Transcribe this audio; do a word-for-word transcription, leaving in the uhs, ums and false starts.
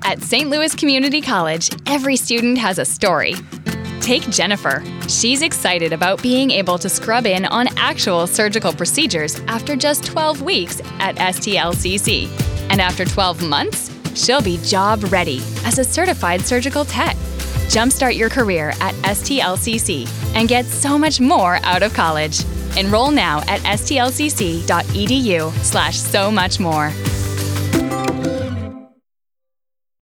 At Saint Louis Community College, every student has a story. Take Jennifer. She's excited about being able to scrub in on actual surgical procedures after just twelve weeks at S T L C C. And after twelve months, she'll be job ready as a certified surgical tech. Jumpstart your career at S T L C C and get so much more out of college. Enroll now at S T L C C dot E D U slash so much more.